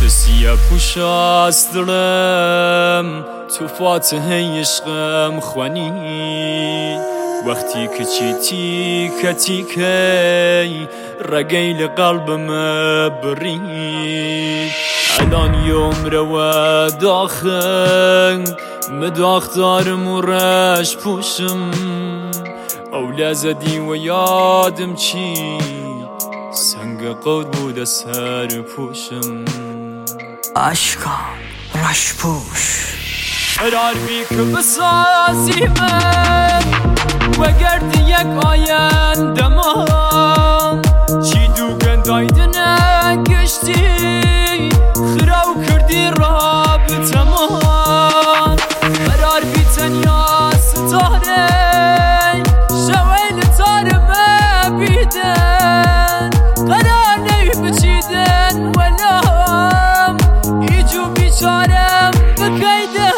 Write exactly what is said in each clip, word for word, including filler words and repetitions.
سیه پوش است دلم تو فاتحه عشقم خوانی وقتی که چی تیکه تیکه رگیل قلبم بری الان یوم رو داخل مداختارم و رش پوشم اول زدی و یادم چی سنگ قود بود سر پوشم عشقم رش پوش قرار بی که بسازی من و گردی یک آینده ما چی دوگن دایدنه گشتی خراو کردی رابطه ما قرار بی تنیا ستاره شویل تاره مبیدن قرار نی بچیدن ولام ایجو بیچارم بکیدن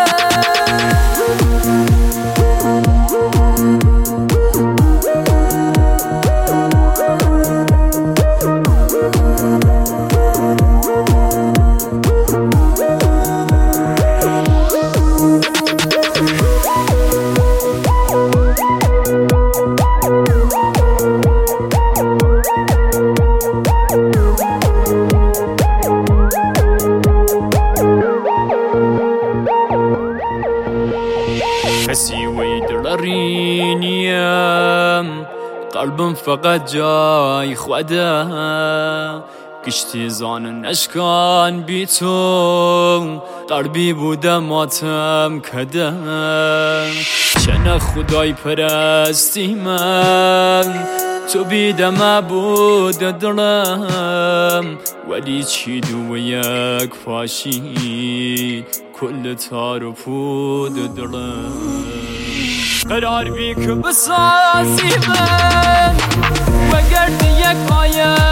کسی وی دلاری نیم قلبم فقط جای خوده کشتی زان نشکان بی تو قلبی بوده ماتم کده چنه خدای پرستی من تو بیدم بود دلم ولی چی دو یک فاشی کل تار و پود دلم قرار بی که بسازی من و گرد یک آیه